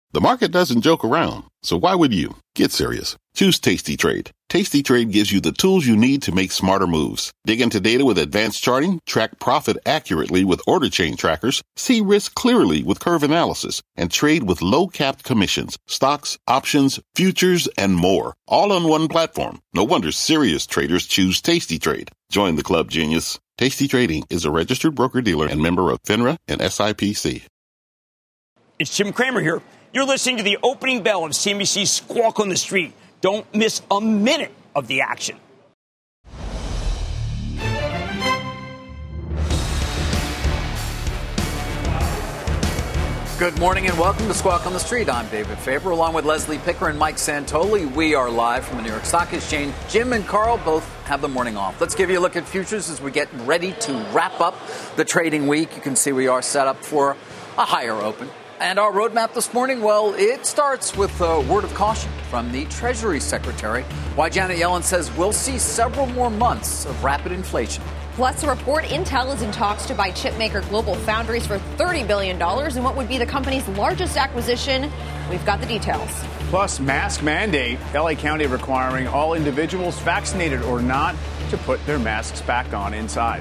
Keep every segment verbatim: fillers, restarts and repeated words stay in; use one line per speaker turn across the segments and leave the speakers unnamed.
The market doesn't joke around, so why would you? Get serious. Choose Tasty Trade. Tasty Trade gives you the tools you need to make smarter moves. Dig into data with advanced charting, track profit accurately with order chain trackers, see risk clearly with curve analysis, and trade with low-capped commissions, stocks, options, futures, and more. All on one platform. No wonder serious traders choose Tasty Trade. Join the club, genius. Tasty Trading is a registered broker-dealer and member of FINRA and S I P C.
It's Jim Cramer here. You're listening to the opening bell of C N B C's Squawk on the Street. Don't miss a minute of the action.
Good morning and welcome to Squawk on the Street. I'm David Faber, along with Leslie Picker and Mike Santoli. We are live from the New York Stock Exchange. Jim and Carl both have the morning off. Let's give you a look at futures as we get ready to wrap up the trading week. You can see we are set up for a higher open. And our roadmap this morning, well, it starts with a word of caution from the Treasury Secretary. Why Janet Yellen says we'll see several more months of rapid inflation.
Plus, a report, Intel is in talks to buy chipmaker GlobalFoundries for thirty billion dollars in what would be the company's largest acquisition. We've got the details.
Plus, mask mandate, L A County requiring all individuals, vaccinated or not, to put their masks back on inside.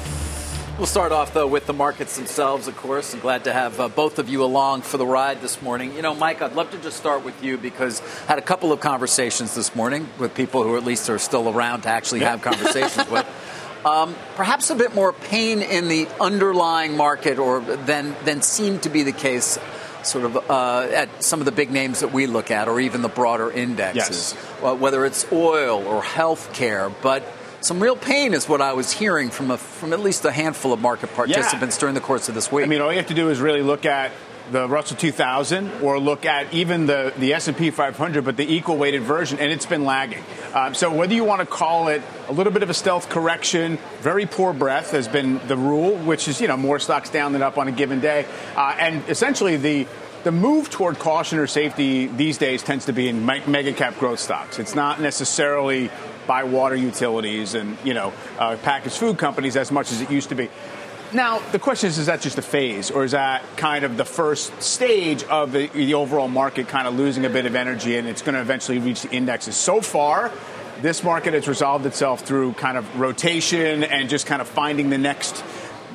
We'll start off, though, with the markets themselves, of course. I'm glad to have uh, both of you along for the ride this morning. You know, Mike, I'd love to just start with you because I had a couple of conversations this morning with people who at least are still around to actually have conversations with. Um, perhaps a bit more pain in the underlying market or than, than seemed to be the case sort of uh, at some of the big names that we look at or even the broader indexes,
yes.
uh, whether it's oil or healthcare. But some real pain is what I was hearing from a, from at least a handful of market participants yeah. during the course of this week.
I mean, all you have to do is really look at the Russell two thousand or look at even the, the S and P five hundred, but the equal-weighted version, and it's been lagging. Um, so whether you want to call it a little bit of a stealth correction, very poor breath has been the rule, which is, you know, more stocks down than up on a given day. Uh, and essentially the The move toward caution or safety these days tends to be in mega cap growth stocks. It's not necessarily by water utilities and, you know, uh, packaged food companies as much as it used to be. Now, the question is, is that just a phase or is that kind of the first stage of the, the overall market kind of losing a bit of energy and it's going to eventually reach the indexes? So far, this market has resolved itself through kind of rotation and just kind of finding the next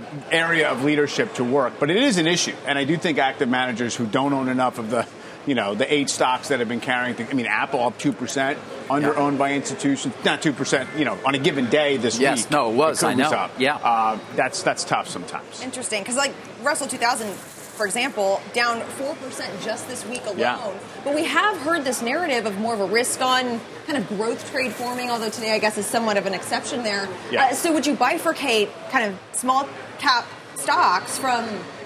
area of leadership to work. But it is an issue. And I do think active managers who don't own enough of the, you know, the eight stocks that have been carrying, the, I mean, Apple up two percent, under-owned yeah. by institutions, not two percent, you know, on a given day this
yes,
week.
Yes, no, it was,
it
I know.
Up.
Yeah.
Uh, that's, that's tough sometimes.
Interesting, because like Russell two thousand, for example, down four percent just this week alone.
Yeah.
But we have heard this narrative of more of a risk-on kind of growth trade forming, although today I guess is somewhat of an exception there.
Yeah.
Uh, so would you bifurcate kind of small-cap stocks from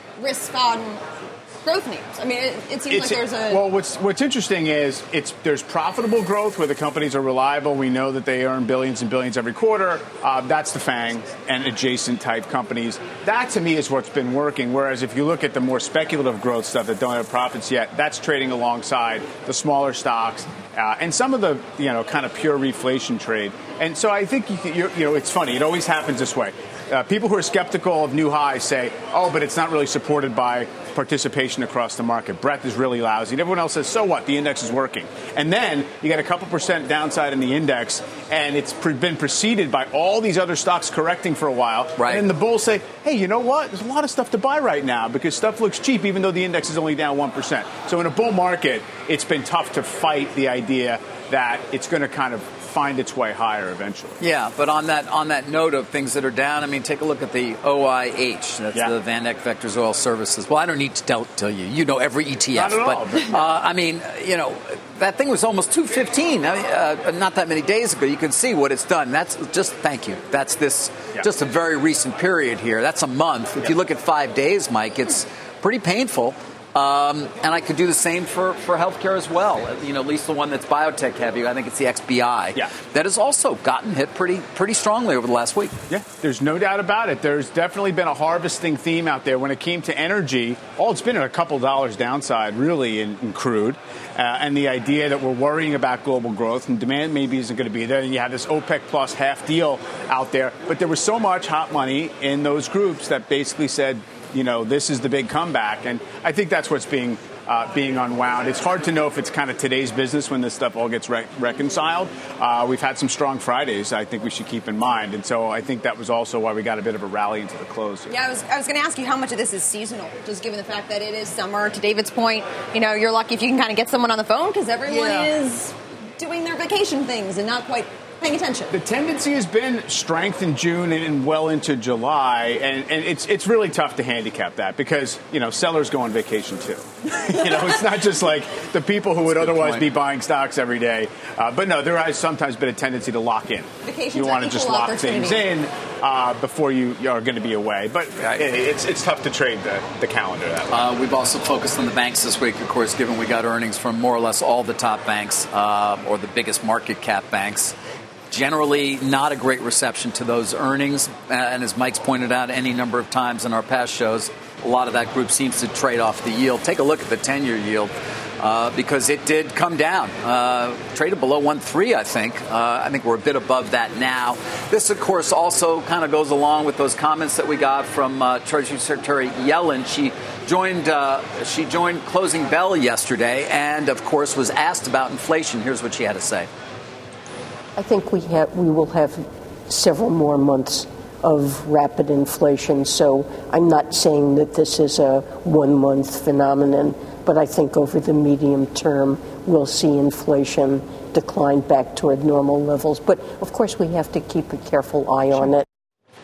risk-on growth names? I mean, it, it seems
it's,
like there's a...
Well, what's what's interesting is it's there's profitable growth where the companies are reliable. We know that they earn billions and billions every quarter. Uh, that's the FANG and adjacent type companies. That, to me, is what's been working. Whereas if you look at the more speculative growth stuff that don't have profits yet, that's trading alongside the smaller stocks uh, and some of the, you know, kind of pure reflation trade. And so I think, you, you, you know, it's funny. It always happens this way. Uh, people who are skeptical of new highs say, oh, but it's not really supported by participation across the market. Breadth is really lousy. And everyone else says, so what? The index is working. And then you get a couple percent downside in the index, and it's pre- been preceded by all these other stocks correcting for a while.
Right.
And then the bulls say, hey, you know what? There's a lot of stuff to buy right now because stuff looks cheap, even though the index is only down one percent. So in a bull market, it's been tough to fight the idea that it's going to kind of find its way higher eventually.
Yeah, but on that on that note of things that are down, I mean, take a look at the O I H. That's yeah. the Van Eck Vectors Oil Services. Well, I don't need to tell, tell you. You know every E T F.
Not at
but,
all. But,
uh, I mean, you know, that thing was almost two fifteen. I mean, uh, not that many days ago. You can see what it's done. That's just, thank you. That's this, yeah. just a very recent period here. That's a month. If yeah. you look at five days, Mike, it's pretty painful. Um, and I could do the same for, for healthcare as well. You know, at least the one that's biotech heavy. I think it's the X B I.
Yeah.
That has also gotten hit pretty pretty strongly over the last week.
Yeah, there's no doubt about it. There's definitely been a harvesting theme out there when it came to energy. All it's been a couple dollars downside, really, in, in crude. Uh, and the idea that we're worrying about global growth and demand maybe isn't going to be there. And you have this OPEC plus half deal out there. But there was so much hot money in those groups that basically said, you know, this is the big comeback. And I think that's what's being uh, being unwound. It's hard to know if it's kind of today's business when this stuff all gets re- reconciled. Uh, we've had some strong Fridays I think we should keep in mind. And so I think that was also why we got a bit of a rally into the close here.
Yeah, I was, I was going to ask you how much of this is seasonal, just given the fact that it is summer. To David's point, you know, you're lucky if you can kind of get someone on the phone because everyone
yeah.
is doing their vacation things and not quite paying attention.
The tendency has been strength in June and well into July, and, and it's it's really tough to handicap that because, you know, sellers go on vacation too. You know, it's not just like the people who would otherwise be buying stocks every day. Uh, but no, there has sometimes been a tendency to lock in.
Vacation's
you want to just lock things in uh, before you are going to be away. But
right.
it, it's it's tough to trade the, the calendar that way.
Uh, we've also focused on the banks this week, of course, given we got earnings from more or less all the top banks uh, or the biggest market cap banks. Generally, not a great reception to those earnings. Uh, and as Mike's pointed out any number of times in our past shows, a lot of that group seems to trade off the yield. Take a look at the ten-year yield uh, because it did come down. Uh, traded below one point three, I think. Uh, I think we're a bit above that now. This, of course, also kind of goes along with those comments that we got from uh, Treasury Secretary Yellen. She joined, uh, she joined Closing Bell yesterday and, of course, was asked about inflation. Here's what she had to say.
I think we have we will have several more months of rapid inflation. So I'm not saying that this is a one-month phenomenon, but I think over the medium term we'll see inflation decline back toward normal levels. But of course we have to keep a careful eye on it.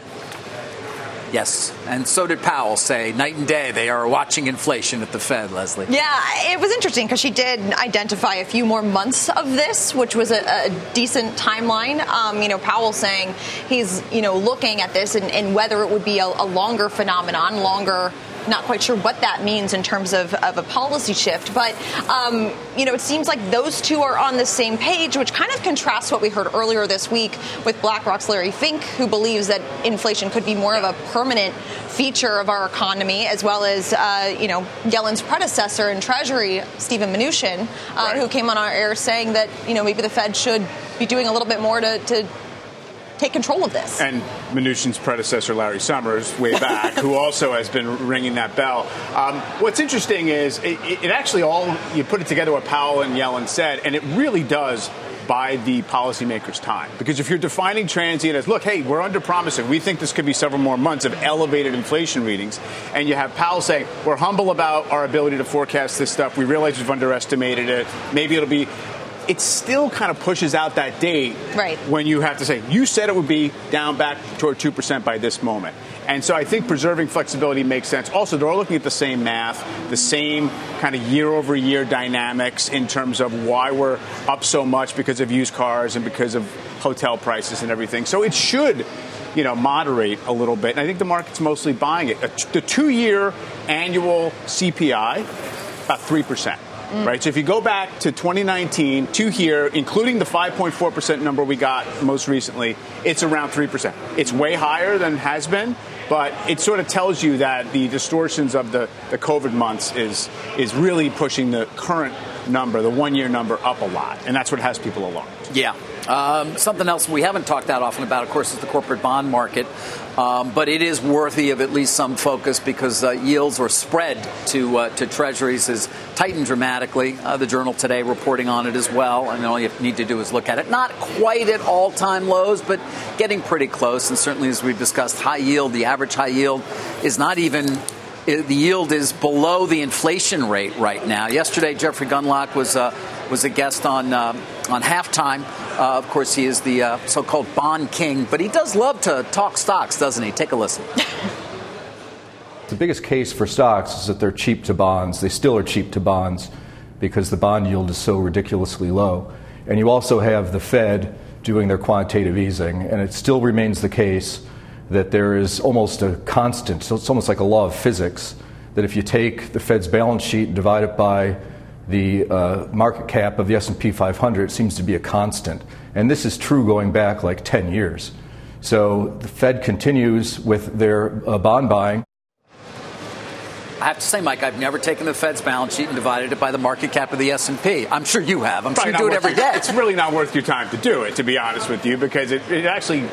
Yes, and so did Powell say night and day they are watching inflation at the Fed, Leslie.
Yeah, it was interesting because she did identify a few more months of this, which was a, a decent timeline. Um, you know, Powell saying he's, you know, looking at this and, and whether it would be a, a longer phenomenon, longer. Not quite sure what that means in terms of, of a policy shift. But, um, you know, it seems like those two are on the same page, which kind of contrasts what we heard earlier this week with BlackRock's Larry Fink, who believes that inflation could be more of a permanent feature of our economy, as well as, uh, you know, Yellen's predecessor in Treasury, Steven Mnuchin, uh, right. who came on our air saying that, you know, maybe the Fed should be doing a little bit more to, to take control of this.
And Mnuchin's predecessor, Larry Summers, way back, who also has been ringing that bell. Um, what's interesting is it, it actually all, you put it together what Powell and Yellen said, and it really does buy the policymakers time. Because if you're defining transient as, look, hey, we're under promising, we think this could be several more months of elevated inflation readings, and you have Powell saying, we're humble about our ability to forecast this stuff, we realize we've underestimated it, maybe it'll be, it still kind of pushes out that date
right.
when you have to say, you said it would be down back toward two percent by this moment. And so I think preserving flexibility makes sense. Also, they're all looking at the same math, the same kind of year-over-year dynamics in terms of why we're up so much because of used cars and because of hotel prices and everything. So it should, you know, moderate a little bit. And I think the market's mostly buying it. The two-year annual C P I, about three percent. Mm. Right. So if you go back to twenty nineteen to here, including the five point four percent number we got most recently, it's around three percent. It's way higher than has been, but it sort of tells you that the distortions of the, the COVID months is is really pushing the current number, the one-year number, up a lot. And that's what has people alarmed.
Yeah. Um, something else we haven't talked that often about, of course, is the corporate bond market. Um, but it is worthy of at least some focus because uh, yields or spread to uh, to treasuries has tightened dramatically. Uh, the Journal today reporting on it as well. And all you need to do is look at it. Not quite at all-time lows, but getting pretty close. And certainly, as we've discussed, high yield, the average high yield is not even the yield is below the inflation rate right now. Yesterday, Jeffrey Gundlach was uh, was a guest on uh, on Halftime. Uh, of course, he is the uh, so-called bond king, but he does love to talk stocks, doesn't he? Take a listen.
The biggest case for stocks is that they're cheap to bonds. They still are cheap to bonds because the bond yield is so ridiculously low. And you also have the Fed doing their quantitative easing, and it still remains the case that there is almost a constant, so it's almost like a law of physics, that if you take the Fed's balance sheet and divide it by the uh, market cap of the S and P five hundred, it seems to be a constant. And this is true going back like ten years. So the Fed continues with their uh, bond buying.
I have to say, Mike, I've never taken the Fed's balance sheet and divided it by the market cap of the S and P. I'm sure you have. I'm
Probably
sure you do it every
your,
day.
It's really not worth your time to do it, to be honest with you, because it, it actually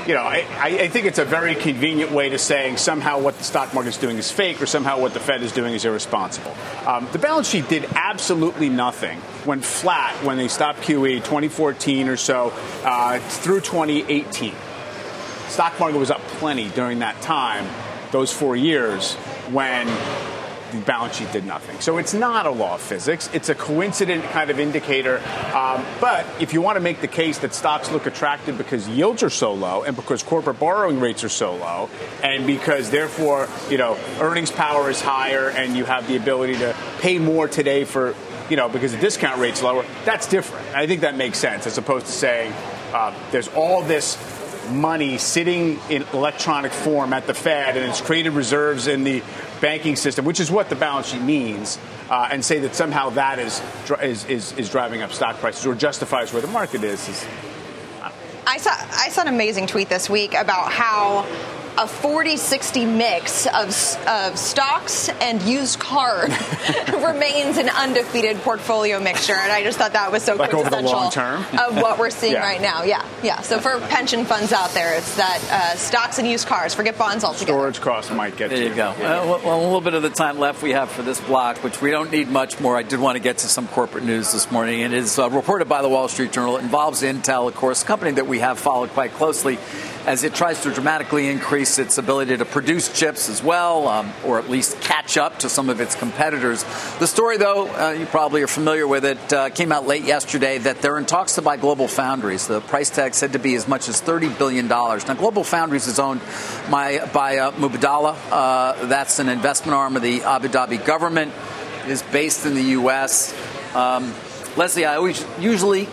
you know, I, I think it's a very convenient way to saying somehow what the stock market is doing is fake or somehow what the Fed is doing is irresponsible. Um, the balance sheet did absolutely nothing, went flat when they stopped Q E twenty fourteen or so uh, through twenty eighteen. Stock market was up plenty during that time, those four years, when the balance sheet did nothing. So it's not a law of physics. It's a coincident kind of indicator. Um, but if you want to make the case that stocks look attractive because yields are so low and because corporate borrowing rates are so low and because, therefore, you know, earnings power is higher and you have the ability to pay more today for, you know, because the discount rate's lower, that's different. I think that makes sense as opposed to saying uh, there's all this money sitting in electronic form at the Fed and it's created reserves in the banking system, which is what the balance sheet means, uh, and say that somehow that is, is is is driving up stock prices or justifies where the market is. is uh.
I saw I saw an amazing tweet this week about how a forty sixty mix of, of stocks and used cars remains an undefeated portfolio mixture. And I just thought that was so
like
quintessential
over the long term?
of what we're seeing
yeah.
right now. Yeah, yeah. So for pension funds out there, it's that uh, stocks and used cars. Forget bonds altogether.
Storage costs might get
there
to
you. There you go. Uh, well, a little bit of the time left we have for this block, which we don't need much more. I did want to get to some corporate news this morning. It is uh, reported by the Wall Street Journal. It involves Intel, of course, a company that we have followed quite closely as it tries to dramatically increase its ability to produce chips as well, um, or at least catch up to some of its competitors. The story, though, uh, you probably are familiar with it, uh, came out late yesterday that they're in talks to buy Global Foundries. The price tag said to be as much as thirty billion dollars. Now, Global Foundries is owned by, by uh, Mubadala. Uh, that's an investment arm of the Abu Dhabi government. It is based in the U S. Um, Leslie, I always usually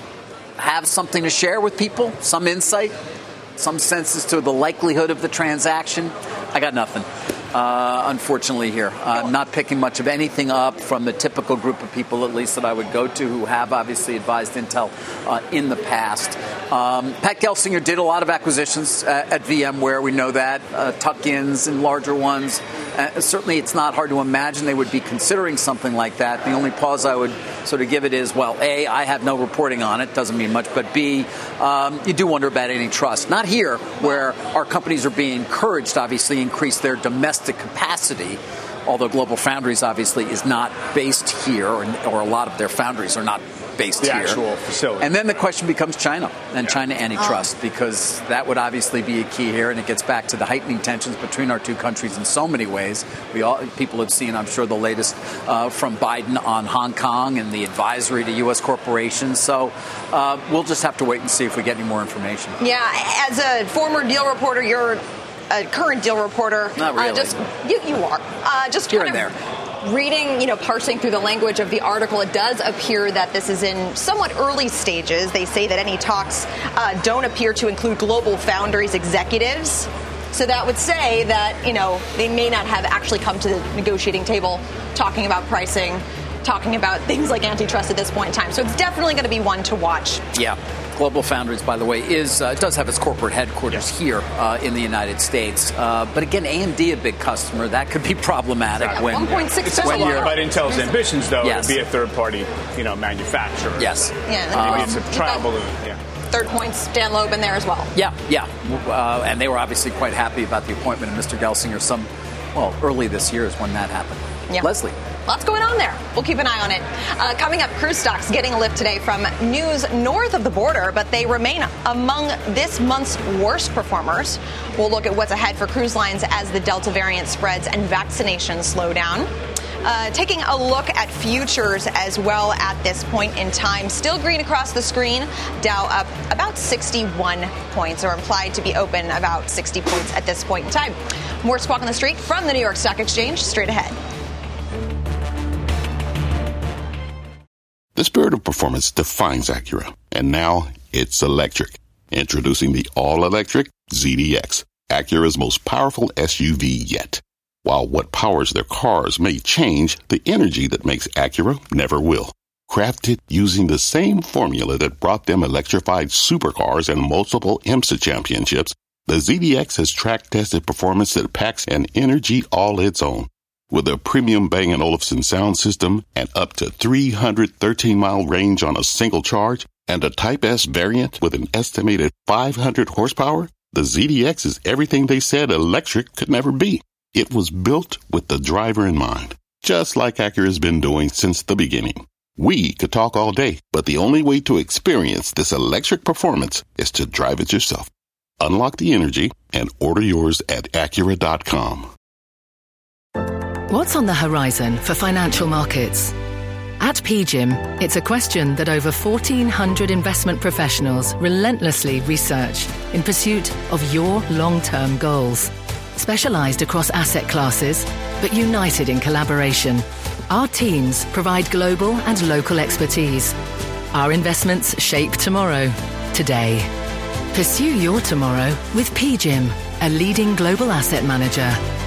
have something to share with people, some insight, some sense as to the likelihood of the transaction. I got nothing, uh, unfortunately, here. I'm not picking much of anything up from the typical group of people, at least, that I would go to who have obviously advised Intel uh, in the past. Um, Pat Gelsinger did a lot of acquisitions at, at VMware. We know that. Uh, tuck-ins and larger ones. Uh, certainly, it's not hard to imagine they would be considering something like that. The only pause I would sort of give it is, well, A, I have no reporting on it. Doesn't mean much. But B, um, you do wonder about antitrust. Not here, where our companies are being encouraged, obviously, increase their domestic capacity, although Global Foundries obviously is not based here, or, or a lot of their foundries are not based
the
here.
Actual facility.
And then the question becomes China and
yeah.
China antitrust, because that would obviously be a key here, and it gets back to the heightening tensions between our two countries in so many ways. We all people have seen, I'm sure, the latest uh, from Biden on Hong Kong and the advisory to U S corporations. So uh, we'll just have to wait and see if we get any more information.
Yeah, as a former deal reporter, you're a current deal reporter.
Not really.
Uh, just you, you are. Uh, just
here
kind
and
of
there.
Reading, you know, parsing through the language of the article, it does appear that this is in somewhat early stages. They say that any talks uh, don't appear to include Global Foundries executives. So that would say that, you know, they may not have actually come to the negotiating table talking about pricing, talking about things like antitrust at this point in time. So it's definitely going to be one to watch.
Yeah. Global Foundries, by the way, is uh, does have its corporate headquarters
yes. here
uh, in the United States. Uh, but again, A M D, a big customer, that could be problematic
Yeah,
when
one point six
It says a lot about Intel's ambitions, though,
yes.
to be a third-party, you know, manufacturer.
Yes.
Yeah.
Maybe
Um,
it's a trial balloon. Yeah.
Third points, Dan Loeb in there as well.
Yeah, yeah. Uh, and they were obviously quite happy about the appointment of Mister Gelsinger some, well, early this year is when that happened.
Yeah.
Leslie.
Lots going on there. We'll keep an eye on it. Uh, coming up, cruise stocks getting a lift today from news north of the border, but they remain among this month's worst performers. We'll look at what's ahead for cruise lines as the Delta variant spreads and vaccinations slow down. Uh, taking a look at futures as well at this point in time. Still green across the screen. Dow up about sixty-one points, or implied to be open about sixty points at this point in time. More Squawk on the Street from the New York Stock Exchange straight ahead.
The spirit of performance defines Acura, and now it's electric. Introducing the all-electric Z D X, Acura's most powerful S U V yet. While what powers their cars may change, the energy that makes Acura never will. Crafted using the same formula that brought them electrified supercars and multiple IMSA championships, the Z D X has track-tested performance that packs an energy all its own. With a premium Bang and Olufsen sound system and up to three hundred thirteen mile range on a single charge, and a Type S variant with an estimated five hundred horsepower, The Z D X is everything they said electric could never be. It was built with the driver in mind, just like Acura's been doing since the beginning. We could talk all day, but the only way to experience this electric performance is to drive it yourself. Unlock the energy and order yours at Acura dot com.
What's on the horizon for financial markets? At P G I M, it's a question that over fourteen hundred investment professionals relentlessly research in pursuit of your long-term goals. Specialized across asset classes, but united in collaboration, our teams provide global and local expertise. Our investments shape tomorrow, today. Pursue your tomorrow with P G I M, a leading global asset manager.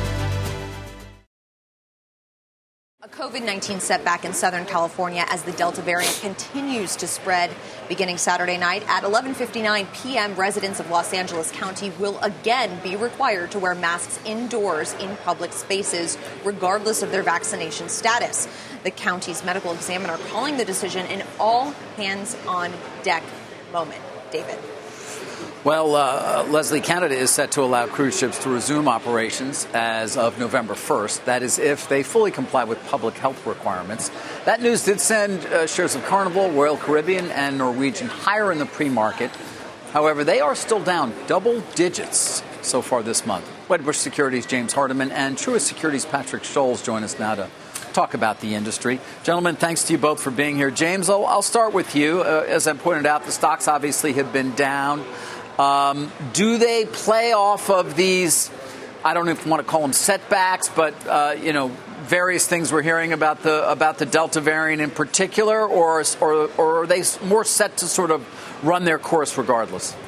A COVID nineteen setback in Southern California as the Delta variant continues to spread. Beginning Saturday night at eleven fifty-nine p.m., residents of Los Angeles County will again be required to wear masks indoors in public spaces, regardless of their vaccination status. The county's medical examiner calling the decision an all-hands-on-deck moment. David.
Well, uh, Leslie, Canada is set to allow cruise ships to resume operations as of November first. That is if they fully comply with public health requirements. That news did send uh, shares of Carnival, Royal Caribbean, and Norwegian higher in the pre-market. However, they are still down double digits so far this month. Wedbush Securities' James Hardiman and Truist Securities' Patrick Scholes join us now to talk about the industry. Gentlemen, thanks to you both for being here. James, I'll, I'll start with you. Uh, as I pointed out, the stocks obviously have been down. Um, do they play off of these, I don't even want to call them setbacks, but, uh, you know, various things we're hearing about the about the Delta variant in particular, or, or, or are they more set to sort of run their course regardless?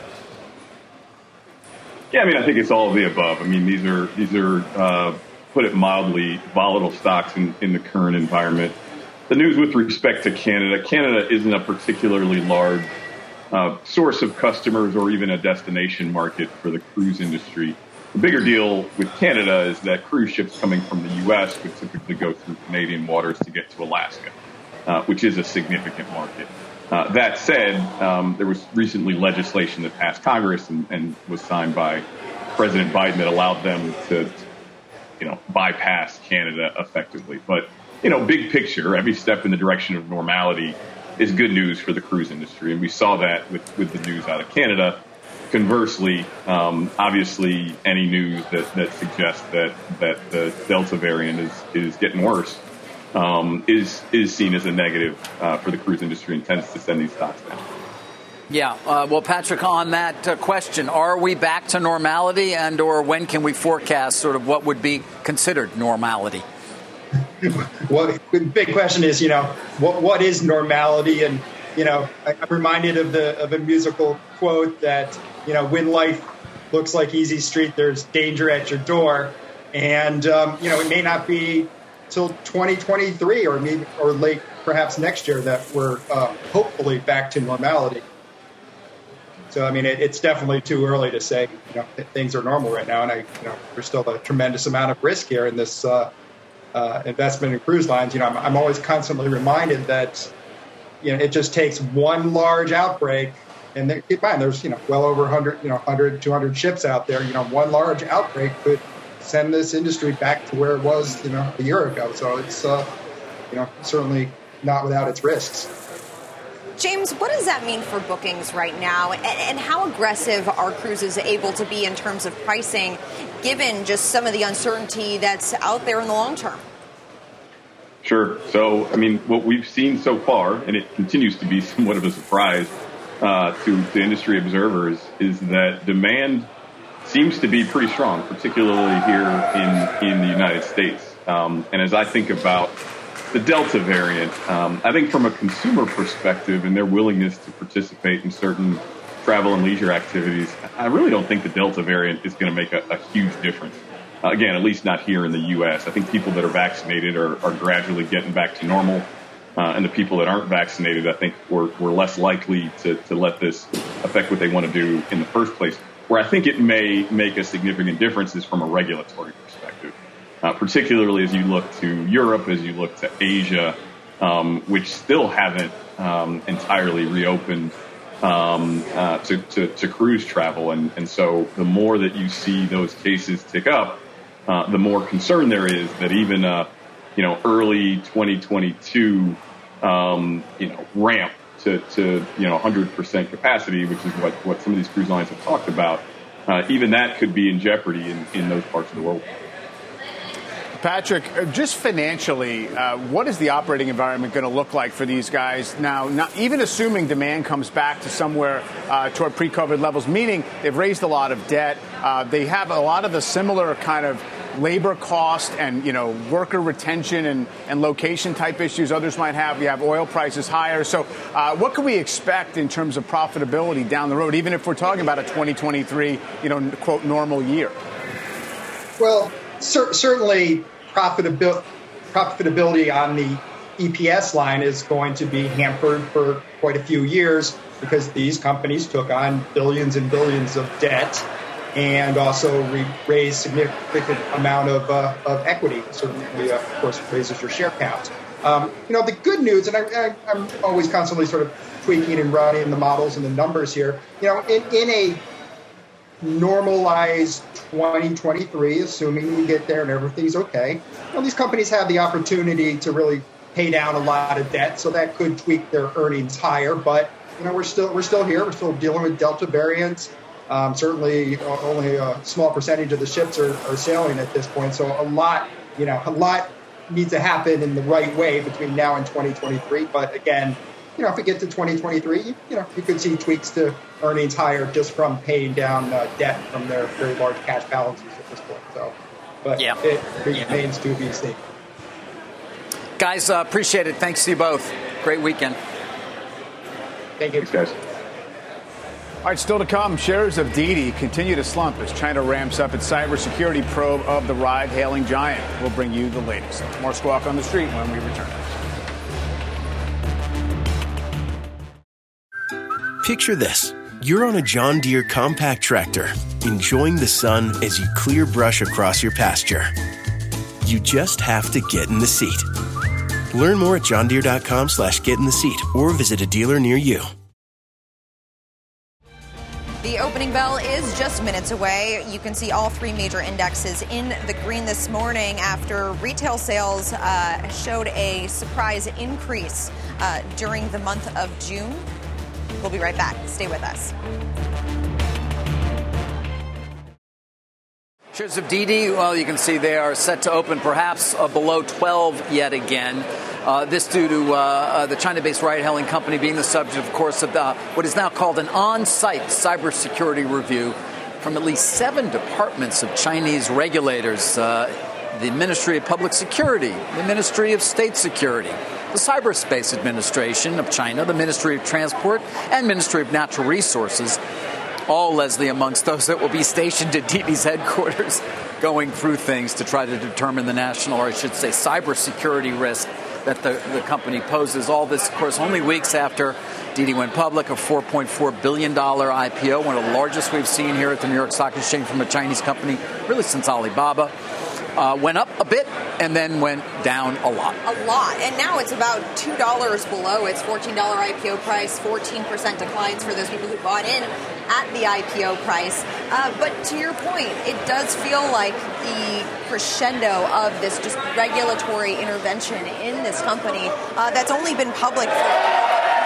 Yeah, I mean, I think it's all of the above. I mean, these are, these are uh, put it mildly, volatile stocks in, in the current environment. The news with respect to Canada, Canada isn't a particularly large Uh, source of customers or even a destination market for the cruise industry. The bigger deal with Canada is that cruise ships coming from the U S would typically go through Canadian waters to get to Alaska, uh, which is a significant market. Uh, that said, um, there was recently legislation that passed Congress and, and was signed by President Biden that allowed them to, you know, bypass Canada effectively. But, you know, big picture, every step in the direction of normality is good news for the cruise industry. And we saw that with, with the news out of Canada. Conversely, um, obviously, any news that, that suggests that, that the Delta variant is, is getting worse um, is is seen as a negative uh, for the cruise industry and tends to send these stocks down.
Yeah. Uh, well, Patrick, on that uh, question, are we back to normality, and or when can we forecast sort of what would be considered normality?
Well, the big question is, you know, what what is normality? And, you know, I, I'm reminded of the of a musical quote that, you know, when life looks like Easy Street, there's danger at your door. And, um, you know, it may not be till twenty twenty-three or maybe or late, perhaps next year, that we're uh, hopefully back to normality. So, I mean, it, it's definitely too early to say, you know, that things are normal right now. And, I, you know, there's still a tremendous amount of risk here in this uh Uh, investment in cruise lines. You know, I'm, I'm always constantly reminded that, you know, it just takes one large outbreak, and they, keep in mind, there's, you know, well over one hundred, you know, one hundred, two hundred ships out there. You know, one large outbreak could send this industry back to where it was, you know, a year ago. So it's, uh, you know, certainly not without its risks.
James, what does that mean for bookings right now? And, and how aggressive are cruises able to be in terms of pricing, given just some of the uncertainty that's out there in the long term?
Sure. So, I mean, what we've seen so far, and it continues to be somewhat of a surprise uh, to, to industry observers, is that demand seems to be pretty strong, particularly here in, in the United States. Um, and as I think about the Delta variant, um, I think from a consumer perspective and their willingness to participate in certain travel and leisure activities, I really don't think the Delta variant is going to make a, a huge difference. Uh, again, at least not here in the U S. I think people that are vaccinated are, are gradually getting back to normal. Uh, and the people that aren't vaccinated, I think, were, were less likely to, to let this affect what they want to do in the first place. Where I think it may make a significant difference is from a regulatory perspective. Uh, particularly as you look to Europe, as you look to Asia, um, which still haven't um, entirely reopened um, uh, to, to, to cruise travel. And, and so the more that you see those cases tick up, uh, the more concern there is that even, uh, you know, early twenty twenty-two, um, you know, ramp to, to, you know, one hundred percent capacity, which is what, what some of these cruise lines have talked about, uh, even that could be in jeopardy in, in those parts of the world.
Patrick, just financially, uh, what is the operating environment going to look like for these guys now, not, even assuming demand comes back to somewhere uh, toward pre-COVID levels, meaning they've raised a lot of debt. Uh, they have a lot of the similar kind of labor cost and, you know, worker retention and, and location type issues others might have. You have oil prices higher. So uh, what can we expect in terms of profitability down the road, even if we're talking about a twenty twenty-three, you know, quote, normal year?
Well, cer- certainly profitabil- profitability on the E P S line is going to be hampered for quite a few years because these companies took on billions and billions of debt and also re- raised significant amount of, uh, of equity. Certainly, uh, of course, raises your share count. Um, you know, the good news, and I, I, I'm always constantly sort of tweaking and running the models and the numbers here, you know, in, in a normalized twenty twenty-three, assuming we get there and everything's okay, you know, these companies have the opportunity to really pay down a lot of debt, so that could tweak their earnings higher. But you know, we're still we're still here. We're still dealing with Delta variants. Um, certainly, only a small percentage of the ships are, are sailing at this point. So a lot, you know, a lot needs to happen in the right way between now and twenty twenty-three. But again, you know, if we get to twenty twenty-three, you, you know, you could see tweaks to earnings higher just from paying down uh, debt from their very large cash balances at this point. So, but
yeah.
it remains to be seen.
Guys, uh, appreciate it. Thanks to you both. Great weekend.
Thank you.
Thanks, guys.
All right, still to come, shares of Didi continue to slump as China ramps up its cybersecurity probe of the ride-hailing giant. We'll bring you the latest. More Squawk on the Street when we return.
Picture this. You're on a John Deere compact tractor, enjoying the sun as you clear brush across your pasture. You just have to get in the seat. Learn more at johndeere.com slash get in the seat or visit a dealer near you.
The opening bell is just minutes away. You can see all three major indexes in the green this morning after retail sales uh, showed a surprise increase uh, during the month of June. We'll be right back. Stay with us.
Shares of Didi, well, you can see they are set to open perhaps uh, below twelve yet again. Uh, this due to uh, uh, the China-based ride-hailing company being the subject, of course, of uh, what is now called an on-site cybersecurity review from at least seven departments of Chinese regulators. Uh, the Ministry of Public Security, the Ministry of State Security, the Cyberspace Administration of China, the Ministry of Transport, and Ministry of Natural Resources. All, Leslie, amongst those that will be stationed at Didi's headquarters going through things to try to determine the national, or I should say, cybersecurity risk that the, the company poses. All this, of course, only weeks after Didi went public, a four point four billion dollars I P O, one of the largest we've seen here at the New York Stock Exchange from a Chinese company, really since Alibaba. Uh, went up a bit and then went down a lot.
A lot. And now it's about two dollars below its fourteen dollars I P O price, fourteen percent declines for those people who bought in at the I P O price. Uh, but to your point, it does feel like the crescendo of this just regulatory intervention in this company uh, that's only been public for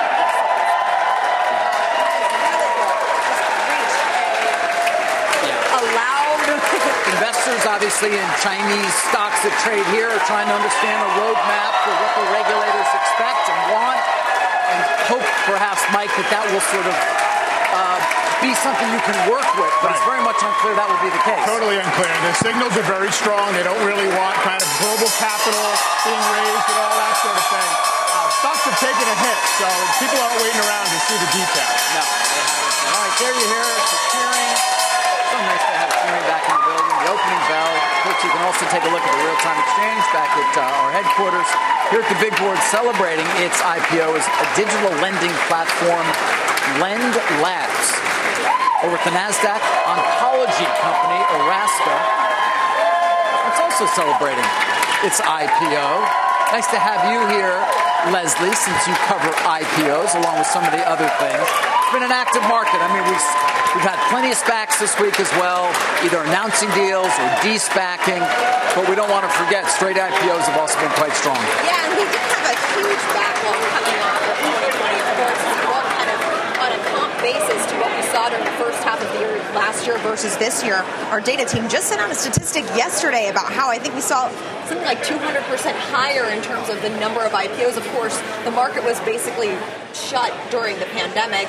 Investors, obviously, in Chinese stocks that trade here are trying to understand a roadmap for what the regulators expect and want, and hope, perhaps, Mike, that that will sort of uh, be something you can work with. But right. It's very much unclear that will be the case.
Totally unclear. The signals are very strong. They don't really want kind of global capital being raised and all that sort of thing. Uh, stocks have taken a hit, so people aren't waiting around to see the details.
No, they haven't. All right, there you hear it. It's a hearing. So nice to have a hearing back in the building. The opening bell. Of course, you can also take a look at the real-time exchange back at uh, our headquarters here at the big board, celebrating its I P O as a digital lending platform, Lend Labs. Over at the NASDAQ, oncology company, Erasca. It's also celebrating its I P O. Nice to have you here Leslie, since you cover I P Os along with some of the other things. It's been an active market. I mean, we've, we've had plenty of SPACs this week as well, either announcing deals or de-SPACing. But we don't want to forget, straight I P Os have also been quite strong.
Yeah, and we did have a huge backlog coming off of twenty twenty, of course, as well, kind of on a comp basis to what we saw during the first half of the year last year versus this year. Our data team just sent out a statistic yesterday about how I think we saw something like two hundred percent higher in terms of the number of I P Os. Of course, the market was basically shut during the pandemic.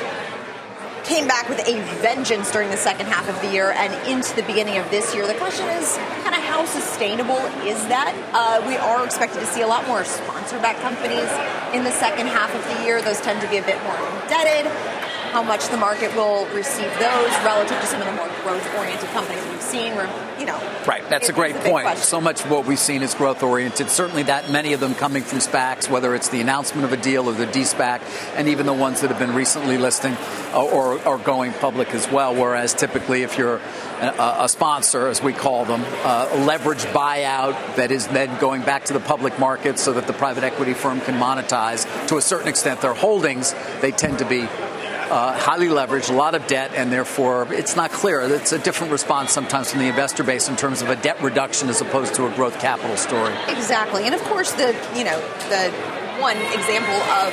Came back with a vengeance during the second half of the year and into the beginning of this year. The question is kind of how sustainable is that? Uh, we are expected to see a lot more sponsor-backed companies in the second half of the year. Those tend to be a bit more indebted. How much the market will receive those relative to some of the more growth-oriented companies we've seen. Where, you know,
right, that's a great point. Question. So much of what we've seen is growth-oriented. Certainly that many of them coming from SPACs, whether it's the announcement of a deal or the de-SPAC, and even the ones that have been recently listing or, or going public as well. Whereas typically if you're a, a sponsor, as we call them, uh, a leveraged buyout that is then going back to the public market so that the private equity firm can monetize to a certain extent their holdings, they tend to be Uh, highly leveraged, a lot of debt, and therefore it's not clear. It's a different response sometimes from the investor base in terms of a debt reduction as opposed to a growth capital story.
Exactly. And of course, the you know the one example of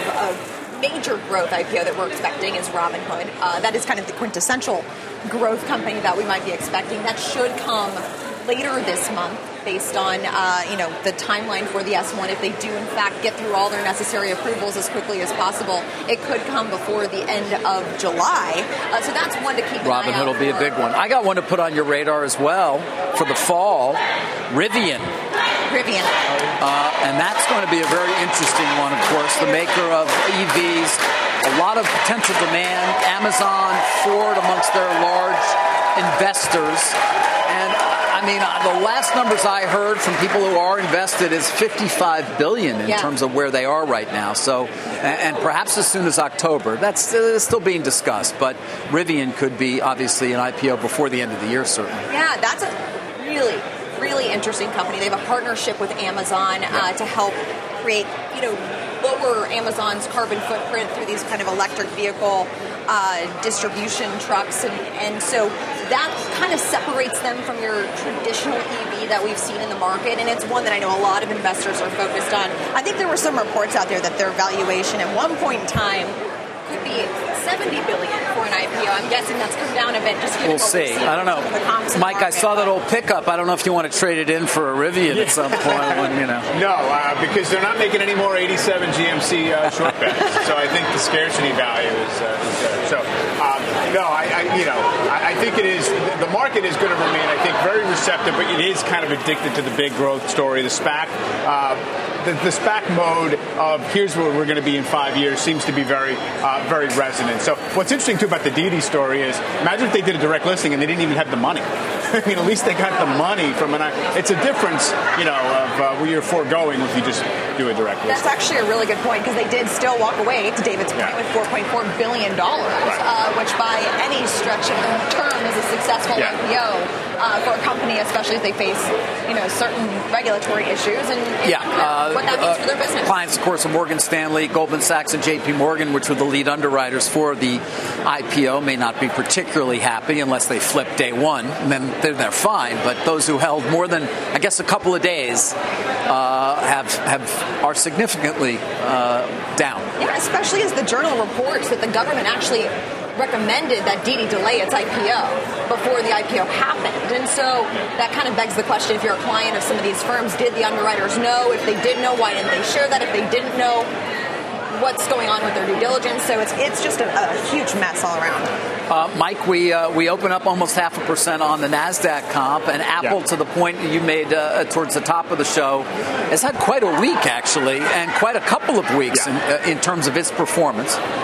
a major growth I P O that we're expecting is Robinhood. Uh, that is kind of the quintessential growth company that we might be expecting. That should come later this month based on, uh, you know, the timeline for the S one. If they do, in fact, get through all their necessary approvals as quickly as possible, it could come before the end of July. Uh, so that's one to keep an eye out for.
Robinhood will be a big one. I got one to put on your radar as well for the fall, Rivian.
Rivian.
Uh, and that's going to be a very interesting one, of course, the maker of E Vs. A lot of potential demand. Amazon, Ford amongst their large investors. And I mean, the last numbers I heard from people who are invested is fifty-five billion dollars in
yeah.
terms of where they are right now. So, and perhaps as soon as October. That's still being discussed. But Rivian could be obviously an I P O before the end of the year, certainly.
Yeah, that's a really, really interesting company. They have a partnership with Amazon uh, to help create, you know, lower Amazon's carbon footprint through these kind of electric vehicle uh, distribution trucks. And, and so that kind of separates them from your traditional E V that we've seen in the market. And it's one that I know a lot of investors are focused on. I think there were some reports out there that their valuation at one point in time could be seventy billion dollars for an I P O. I'm guessing that's come down a bit. Just
we'll see. I don't know, Mike. I saw that old pickup. I don't know if you want to trade it in for a Rivian at some point. When, you know,
no, uh, because they're not making any more eighty-seven G M C uh, short bets. So I think the scarcity value is, uh, is there. So um, no, I, I you know I, I think it is. The market is going to remain, I think, very receptive, but it is kind of addicted to the big growth story. The SPAC. Uh, The, the SPAC mode of here's where we're going to be in five years seems to be very, uh, very resonant. So what's interesting, too, about the Didi story is imagine if they did a direct listing and they didn't even have the money. I mean, at least they got the money from an – it's a difference, you know, of uh, where you're foregoing if you just do a direct listing.
That's actually a really good point because they did still walk away, to David's point, yeah. with four point four billion dollars, right. uh, which by any stretch of the term is a successful yeah. I P O. Uh, for a company, especially if they face, you know, certain regulatory issues and, and
yeah, uh,
what that means
uh,
for their business.
Clients, of course, of Morgan Stanley, Goldman Sachs, and J P Morgan, which were the lead underwriters for the I P O, may not be particularly happy unless they flip day one. And then they're, they're fine. But those who held more than, I guess, a couple of days uh, have have are significantly uh, down.
Yeah, especially as the Journal reports that the government actually recommended that Didi delay its I P O before the I P O happened. And so that kind of begs the question, if you're a client of some of these firms, did the underwriters know? If they did know, why didn't they share that? If they didn't know, what's going on with their due diligence? So it's it's just a, a huge mess all around.
Uh, Mike, we uh, we open up almost half a percent on the NASDAQ comp, and Apple, yeah. to the point you made uh, towards the top of the show, has had quite a week, actually, and quite a couple of weeks yeah. in, uh, in terms of its performance.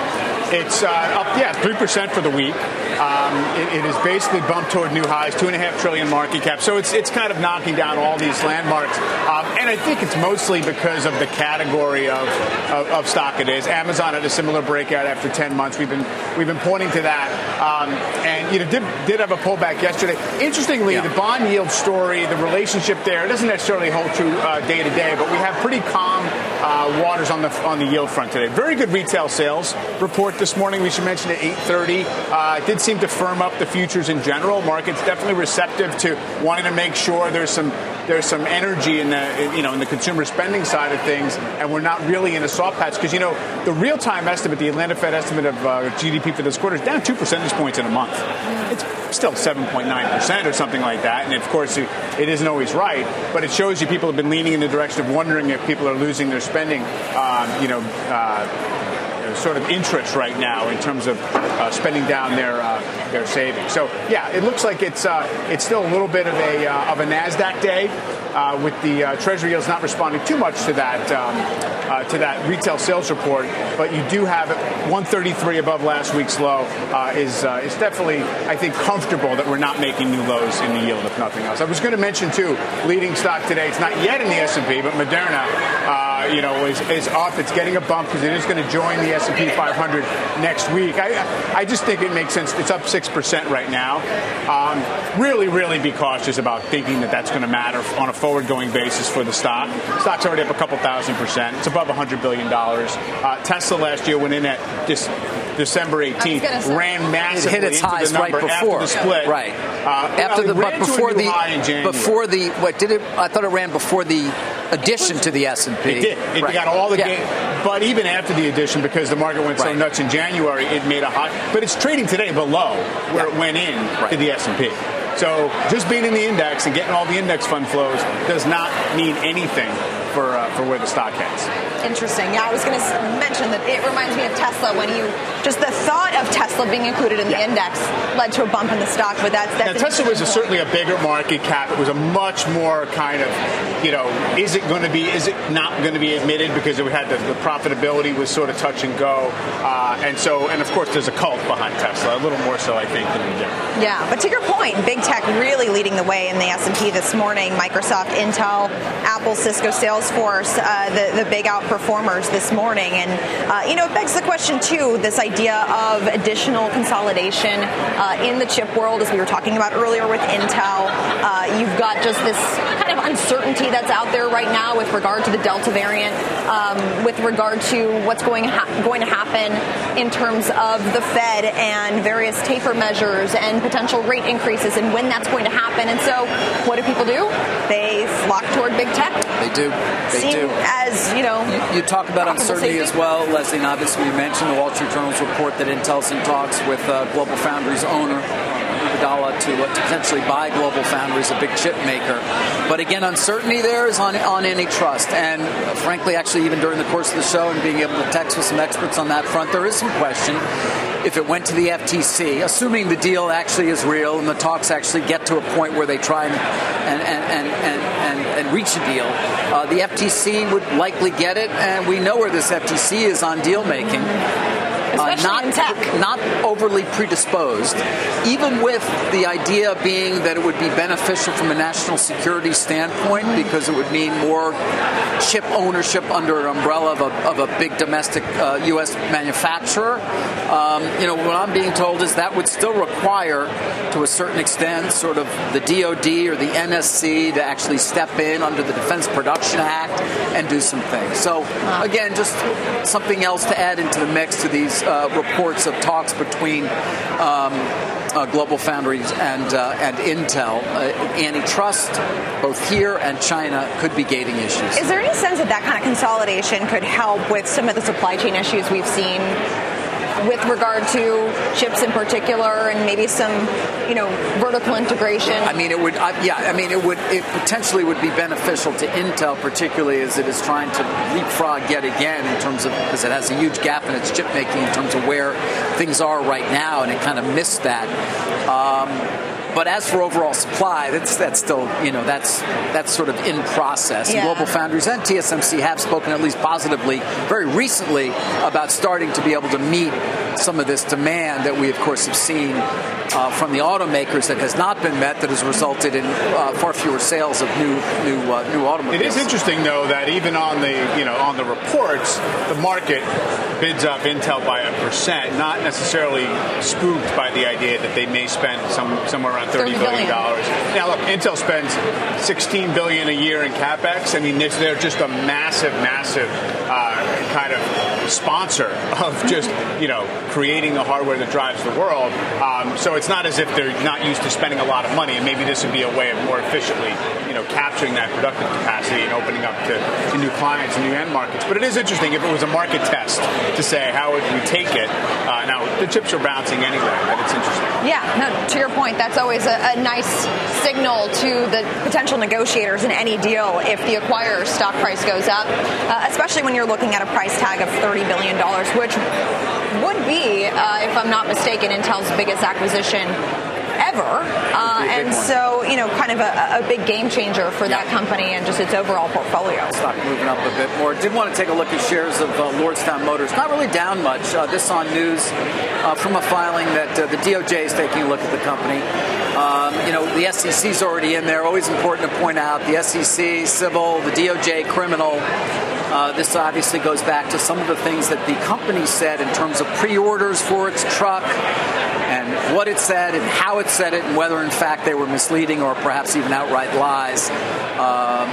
It's uh, up, yeah, three percent for the week. Um, it, it is basically bumped toward new highs, two and a half trillion market cap. So it's it's kind of knocking down all these landmarks. Um, and I think it's mostly because of the category of, of, of stock it is. Amazon had a similar breakout after ten months. We've been we've been pointing to that. Um, and you know, did did have a pullback yesterday. Interestingly, yeah. the bond yield story, the relationship there, it doesn't necessarily hold true uh, day to day, but we have pretty calm uh, waters on the on the yield front today. Very good retail sales report this morning. We should mention at eight thirty. Uh, it did seem to firm up the futures in general. Markets definitely receptive to wanting to make sure there's some there's some energy in the you know in the consumer spending side of things, and we're not really in a soft patch because you know the real time estimate, the Atlanta Fed estimate of uh, G D P for this quarter is down two percentage points in a month. It's still seven point nine percent or something like that, and of course it, it isn't always right, but it shows you people have been leaning in the direction of wondering if people are losing their spending, um, you know. Uh, sort of interest right now in terms of uh, spending down their uh, their savings. So yeah, it looks like it's uh, it's still a little bit of a uh, of a Nasdaq day uh, with the uh, Treasury yields not responding too much to that um, uh, to that retail sales report. But you do have it one thirty-three above last week's low uh, is uh, is definitely I think comfortable that we're not making new lows in the yield if nothing else. I was going to mention too, leading stock today. It's not yet in the S and P, but Moderna uh, you know is is up. It's getting a bump because it is going to join the S and P five hundred next week. I, I just think it makes sense. It's up six percent right now. Um, really, really be cautious about thinking that that's going to matter on a forward-going basis for the stock. Stock's already up a couple thousand percent. It's above one hundred billion dollars. Uh, Tesla last year went in at this December eighteenth, ran massively
it hit its
into
highs
the number
right before
after the split.
Right.
Uh,
after
well,
the but before the before the what did it? I thought it ran before the addition to the S and P.
It did. It
right.
got all the
yeah.
gain. But even after the addition, because the market went so
right.
nuts in January, it made a high. But it's trading today below where
yeah.
it went in
right.
to the S and P. So just being in the index and getting all the index fund flows does not mean anything for uh, for where the stock heads.
Interesting. Yeah, I was going to mention that it reminds me of Tesla when you just the thought of Tesla being included in the yeah. index led to a bump in the stock. But that's, that's
now, Tesla was a, certainly a bigger market cap. It was a much more kind of, you know, is it going to be, is it not going to be admitted because it had the, the profitability was sort of touch and go. Uh, and so, and of course, there's a cult behind Tesla, a little more so, I think, than we did.
Yeah, but to your point, big tech really leading the way in the S and P this morning. Microsoft, Intel, Apple, Cisco, Salesforce, uh, the, the big outperformers this morning. And, uh, you know, it begs the question, too, this idea of additional consolidation uh, in the chip world, as we were talking about earlier with Intel. Uh, you've got just this kind of uncertainty that's out there right now with regard to the Delta variant, um, with regard to what's going, ha- going to happen in terms of the Fed and various taper measures and potential rate increases and when that's going to happen. And so what do people do? They flock toward big tech.
They do. They
Seem
do.
As, you know,
you, you talk about uncertainty
safety.
as well, Leslie. And obviously, we mentioned the Wall Street Journal's report that Intel's in talks with uh, Global Foundries owner Mubadala to, uh, to potentially buy Global Foundries, a big chip maker. But again, uncertainty there is on on antitrust. And uh, frankly, actually, even during the course of the show and being able to text with some experts on that front, there is some question. If it went to the F T C, assuming the deal actually is real and the talks actually get to a point where they try and and and and, and, and reach a deal, uh, the F T C would likely get it, and we know where this F T C is on deal making. Uh, not, not overly predisposed, even with the idea being that it would be beneficial from a national security standpoint because it would mean more chip ownership under an umbrella of a, of a big domestic uh, U S manufacturer. Um, you know, what I'm being told is that would still require, to a certain extent, sort of the D O D or the N S C to actually step in under the Defense Production Act and do some things. So, again, just something else to add into the mix to these Uh, reports of talks between um, uh, Global Foundries and uh, and Intel. Uh, antitrust, both here and China, could be gating issues.
Is there any sense that that kind of consolidation could help with some of the supply chain issues we've seen with regard to chips in particular, and maybe some, you know, vertical integration?
I mean, it would. Uh, yeah, I mean, it would. It potentially would be beneficial to Intel, particularly as it is trying to leapfrog yet again in terms of because it has a huge gap in its chip making in terms of where things are right now, and it kind of missed that. Um, but as for overall supply, that's that's still, you know, that's that's sort of in process.
Yeah.
Global Foundries and T S M C have spoken at least positively very recently about starting to be able to meet some of this demand that we, of course, have seen uh, from the automakers that has not been met, that has resulted in uh, far fewer sales of new new uh, new automobiles.
It is interesting, though, that even on the you know on the reports, the market bids up Intel by a percent, not necessarily spooked by the idea that they may spend some somewhere around thirty billion dollars. Now, look, Intel spends sixteen billion dollars a year in capex. I mean, they're just a massive, massive uh, kind of sponsor of just you know creating the hardware that drives the world. Um, so it's not as if they're not used to spending a lot of money, and maybe this would be a way of more efficiently, you know, capturing that productive capacity and opening up to, to new clients and new end markets. But it is interesting if it was a market test to say how would we take it. Uh, now the chips are bouncing anyway, but it's interesting.
Yeah, no, to your point, that's always a, a nice signal to the potential negotiators in any deal if the acquirer's stock price goes up, uh, especially when you're looking at a price tag of thirty billion dollars, which would be, uh, if I'm not mistaken, Intel's biggest acquisition ever. Uh, and so, you know, kind of a, a big game changer for that company and just its overall portfolio.
Stock moving up a bit more. Did want to take a look at shares of uh, Lordstown Motors. Not really down much. Uh, this on news uh, from a filing that uh, the D O J is taking a look at the company. Um, you know, the S E C's already in there. Always important to point out the S E C, civil, the D O J, criminal. Uh, this obviously goes back to some of the things that the company said in terms of pre-orders for its truck and what it said and how it said it and whether, in fact, they were misleading or perhaps even outright lies. Um,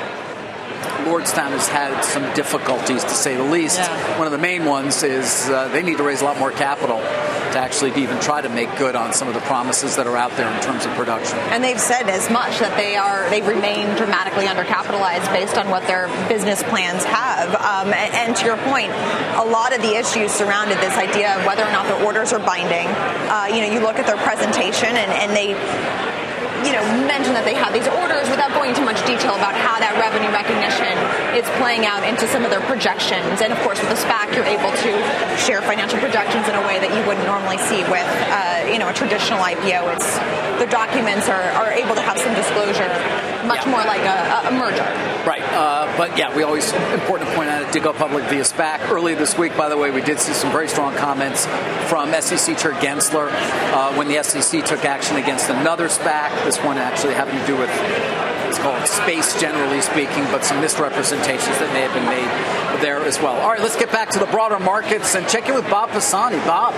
Lordstown has had some difficulties, to say the least.
Yeah.
One of the main ones is uh, they need to raise a lot more capital to actually even try to make good on some of the promises that are out there in terms of production.
And they've said as much that they are they remain dramatically undercapitalized based on what their business plans have. Um, and, and to your point, a lot of the issues surrounded this idea of whether or not their orders are binding. Uh, you know, you look at their presentation and, and they you know, mention that they have these orders without going into much detail about how that revenue recognition is playing out into some of their projections. And, of course, with the SPAC, you're able to share financial projections in a way that you wouldn't normally see with, uh, you know, a traditional I P O. It's the documents are, are able to have some disclosure, much yeah. more like a, a merger.
Right. Uh, but, yeah, we always important to point out it did go public via SPAC. Earlier this week, by the way, we did see some very strong comments from S E C Chair Gensler uh, when the S E C took action against another SPAC. This one actually having to do with, it's called space, generally speaking, but some misrepresentations that may have been made there as well. All right, let's get back to the broader markets and check in with Bob Pisani. Bob.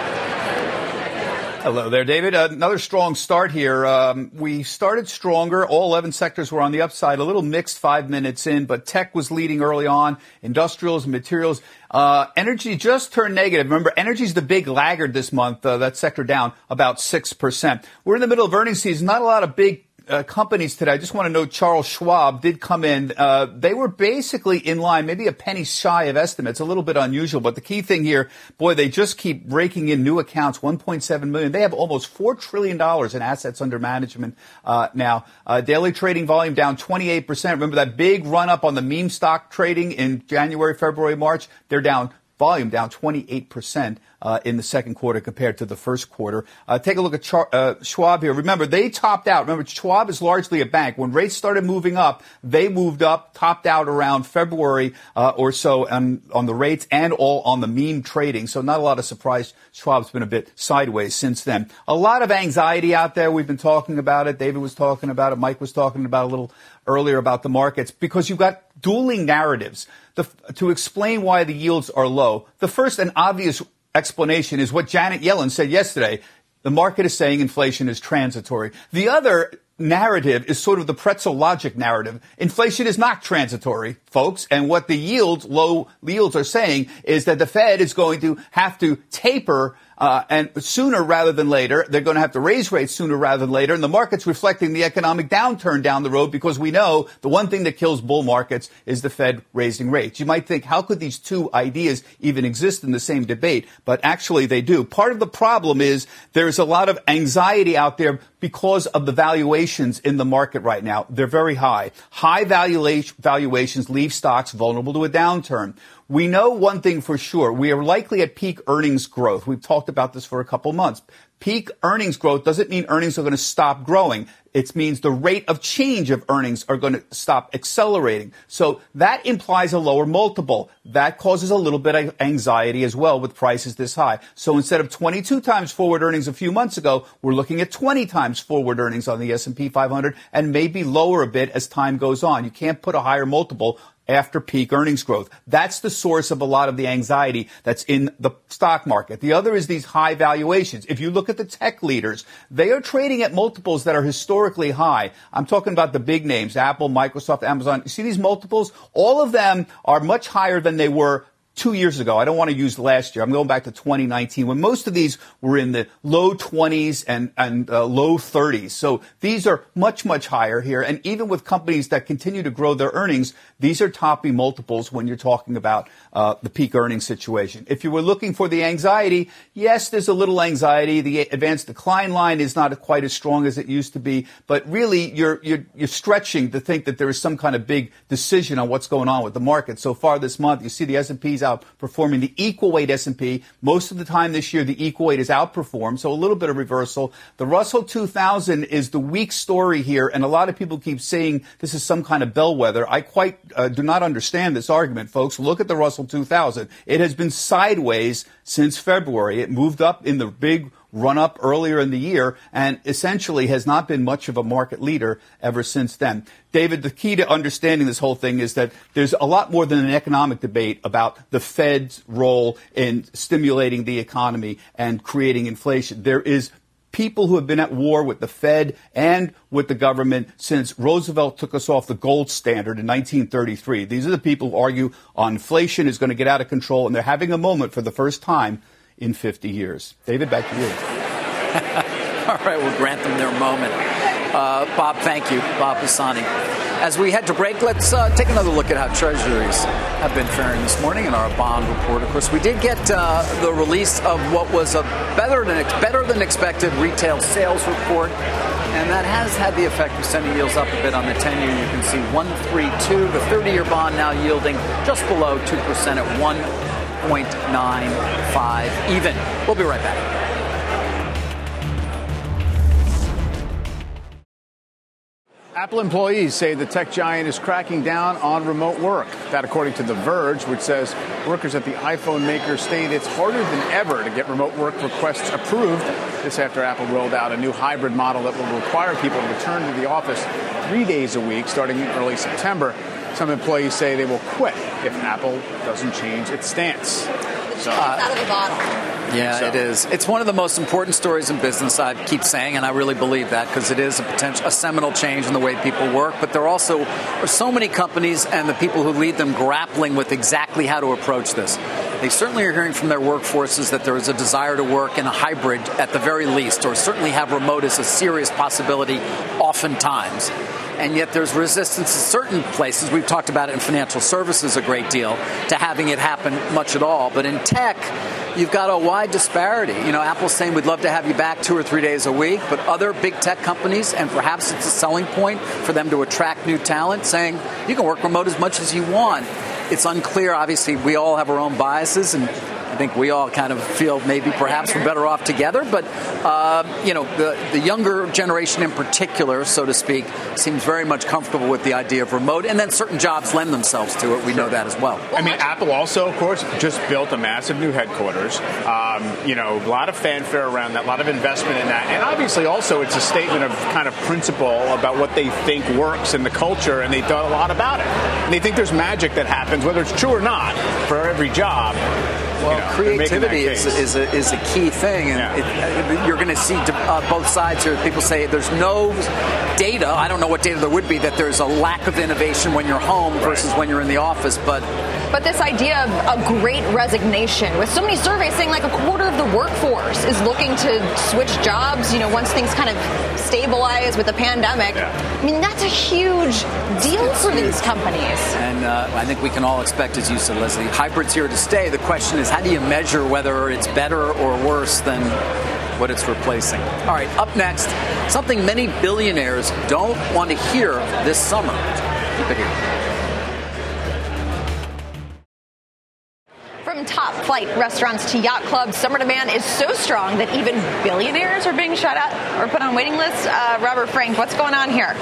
Hello there, David. Uh, another strong start here. Um, we started stronger. All eleven sectors were on the upside. A little mixed five minutes in, but tech was leading early on. Industrials and materials. Uh, energy just turned negative. Remember, energy is the big laggard this month. Uh, that sector down about six percent. We're in the middle of earnings season. Not a lot of big Uh, companies today. I just want to note Charles Schwab did come in. Uh, they were basically in line, maybe a penny shy of estimates, a little bit unusual. But the key thing here, boy, they just keep raking in new accounts, one point seven million. They have almost four trillion dollars in assets under management uh, now. Uh, daily trading volume down twenty-eight percent. Remember that big run up on the meme stock trading in January, February, March? They're down. Volume down twenty-eight percent uh, in the second quarter compared to the first quarter. Uh, take a look at Char- uh, Schwab here. Remember, they topped out. Remember, Schwab is largely a bank. When rates started moving up, they moved up, topped out around February uh, or so on, on the rates and all on the meme trading. So not a lot of surprise. Schwab's been a bit sideways since then. A lot of anxiety out there. We've been talking about it. David was talking about it. Mike was talking about it a little earlier about the markets because you've got dueling narratives. The, to explain why the yields are low, the first and obvious explanation is what Janet Yellen said yesterday. The market is saying inflation is transitory. The other narrative is sort of the pretzel logic narrative. Inflation is not transitory, folks. And what the yields, low yields are saying is that the Fed is going to have to taper Uh, and sooner rather than later. They're going to have to raise rates sooner rather than later. And the market's reflecting the economic downturn down the road because we know the one thing that kills bull markets is the Fed raising rates. You might think, how could these two ideas even exist in the same debate? But actually they do. Part of the problem is there's a lot of anxiety out there because of the valuations in the market right now. They're very high. High valuation, valuations leave stocks vulnerable to a downturn. We know one thing for sure. We are likely at peak earnings growth. We've talked about this for a couple months. Peak earnings growth doesn't mean earnings are going to stop growing. It means the rate of change of earnings are going to stop accelerating. So that implies a lower multiple. That causes a little bit of anxiety as well with prices this high. So instead of twenty-two times forward earnings a few months ago, we're looking at twenty times forward earnings on the S and P five hundred and maybe lower a bit as time goes on. You can't put a higher multiple after peak earnings growth. That's the source of a lot of the anxiety that's in the stock market. The other is these high valuations. If you look at the tech leaders, they are trading at multiples that are historically high. I'm talking about the big names, Apple, Microsoft, Amazon. You see these multiples? All of them are much higher than they were two years ago. I don't want to use last year. I'm going back to twenty nineteen when most of these were in the low twenties and, and uh, low thirties. So these are much, much higher here. And even with companies that continue to grow their earnings, these are topping multiples when you're talking about uh, the peak earnings situation. If you were looking for the anxiety, yes, there's a little anxiety. The advanced decline line is not quite as strong as it used to be. But really, you're, you're, you're stretching to think that there is some kind of big decision on what's going on with the market. So far this month, you see the S and P's outperforming the equal weight S and P. Most of the time this year, the equal weight is outperformed, so a little bit of reversal. The Russell two thousand is the weak story here, and a lot of people keep saying this is some kind of bellwether. I quite uh, do not understand this argument, folks. Look at the Russell two thousand. It has been sideways since February. It moved up in the big run-up earlier in the year and essentially has not been much of a market leader ever since then. David, the key to understanding this whole thing is that there's a lot more than an economic debate about the Fed's role in stimulating the economy and creating inflation. There is people who have been at war with the Fed and with the government since Roosevelt took us off the gold standard in nineteen thirty-three. These are the people who argue on inflation is going to get out of control, and they're having a moment for the first time in fifty years. David, back to you.
All right, we'll grant them their moment. Uh, Bob, thank you. Bob Pisani. As we head to break, let's uh, take another look at how treasuries have been faring this morning in our bond report. Of course, we did get uh, the release of what was a better than better than expected retail sales report, and that has had the effect of sending yields up a bit on the ten-year. You can see one thirty-two, the thirty-year bond now yielding just below two percent at one point nine five even. We'll be right back.
Apple employees say the tech giant is cracking down on remote work. That according to The Verge, which says workers at the iPhone maker state it's harder than ever to get remote work requests approved. This after Apple rolled out a new hybrid model that will require people to return to the office three days a week starting in early September. Some employees say they will quit if Apple doesn't change its stance.
So, uh, out of the bottle.
Yeah, so. It is. It's one of the most important stories in business, I keep saying, and I really believe that because it is a potential, a seminal change in the way people work. But there also are so many companies and the people who lead them grappling with exactly how to approach this. They certainly are hearing from their workforces that there is a desire to work in a hybrid at the very least, or certainly have remote as a serious possibility oftentimes. And yet there's resistance in certain places. We've talked about it in financial services a great deal, to having it happen much at all. But in tech, you've got a wide disparity. You know, Apple's saying we'd love to have you back two or three days a week, but other big tech companies, and perhaps it's a selling point for them to attract new talent, saying you can work remote as much as you want. It's unclear. Obviously, we all have our own biases, and I think we all kind of feel maybe perhaps we're better off together. But, uh, you know, the, the younger generation in particular, so to speak, seems very much comfortable with the idea of remote. And then certain jobs lend themselves to it. We know that as well.
I mean, Apple also, of course, just built a massive new headquarters. Um, you know, a lot of fanfare around that, a lot of investment in that. And obviously also it's a statement of kind of principle about what they think works in the culture. And they've done a lot about it. And they think there's magic that happens, whether it's true or not, for every job.
Well,
you know,
creativity is, is, a, is a key thing, and yeah. it, you're going to see uh, both sides here. People say there's no data. I don't know what data there would be that there's a lack of innovation when you're home versus right. when you're in the office, but...
But this idea of a great resignation, with so many surveys saying like a quarter of the workforce is looking to switch jobs, you know, once things kind of stabilize with the pandemic. Yeah. I mean, that's a huge deal it's for huge. these companies.
And uh, I think we can all expect, as you said, Leslie, hybrid's here to stay. The question is, how do you measure whether it's better or worse than what it's replacing? All right, up next, something many billionaires don't want to hear this summer. Keep it here.
Flight, restaurants to yacht clubs. Summer demand is so strong that even billionaires are being shut out or put on waiting lists. Uh, Robert Frank, what's going on here?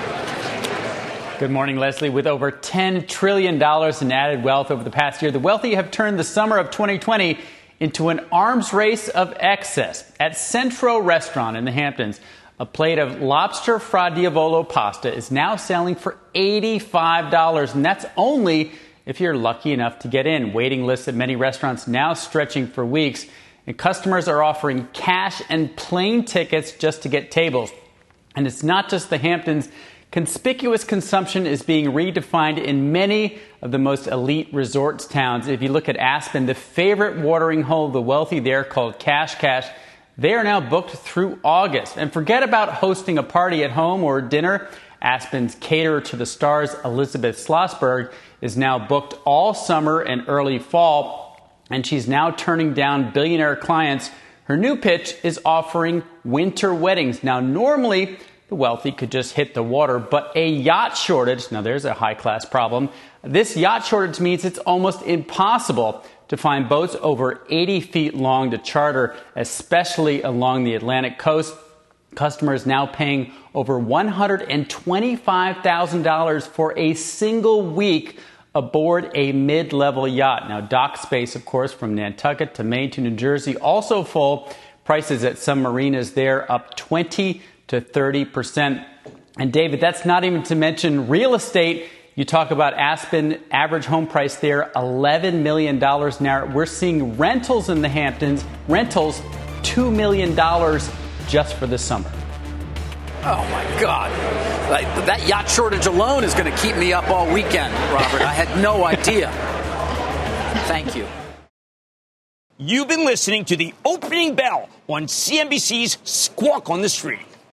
Good morning, Leslie. With over ten trillion dollars in added wealth over the past year, the wealthy have turned the summer of twenty twenty into an arms race of excess. At Centro Restaurant in the Hamptons, a plate of lobster fra diavolo pasta is now selling for eighty-five dollars, and that's only if you're lucky enough to get in. Waiting lists at many restaurants now stretching for weeks, and customers are offering cash and plane tickets just to get tables. And it's not just the Hamptons. Conspicuous consumption is being redefined in many of the most elite resorts towns. If you look at Aspen, the favorite watering hole of the wealthy there, called Cash Cash, they are now booked through August. And forget about hosting a party at home or dinner. Aspen's caterer to the stars, Elizabeth Schlossberg, is now booked all summer and early fall, and she's now turning down billionaire clients. Her new pitch is offering winter weddings. Now, normally, the wealthy could just hit the water, but a yacht shortage, now there's a high-class problem. This yacht shortage means it's almost impossible to find boats over eighty feet long to charter, especially along the Atlantic coast. Customers now paying over one hundred twenty-five thousand dollars for a single week aboard a mid-level yacht. Now, dock space, of course, from Nantucket to Maine to New Jersey, also full. Prices at some marinas there up twenty to thirty percent. And David, that's not even to mention real estate. You talk about Aspen, average home price there, eleven million dollars now. We're seeing rentals in the Hamptons, rentals two million dollars just for the summer.
Oh, my God. Like, that yacht shortage alone is going to keep me up all weekend, Robert. I had no idea. Thank you.
You've been listening to the Opening Bell on C N B C's Squawk on the Street.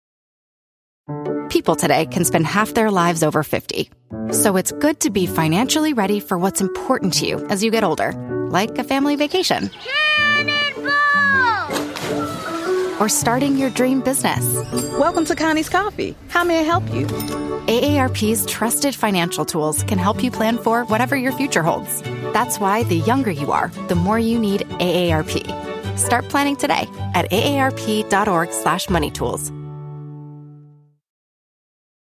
People today can spend half their lives over fifty. So it's good to be financially ready for what's important to you as you get older, like a family vacation. Cannonball! Or starting your dream business.
Welcome to Connie's Coffee. How may I help you?
A A R P's trusted financial tools can help you plan for whatever your future holds. That's why the younger you are, the more you need A A R P. Start planning today at aarp.org slash money tools.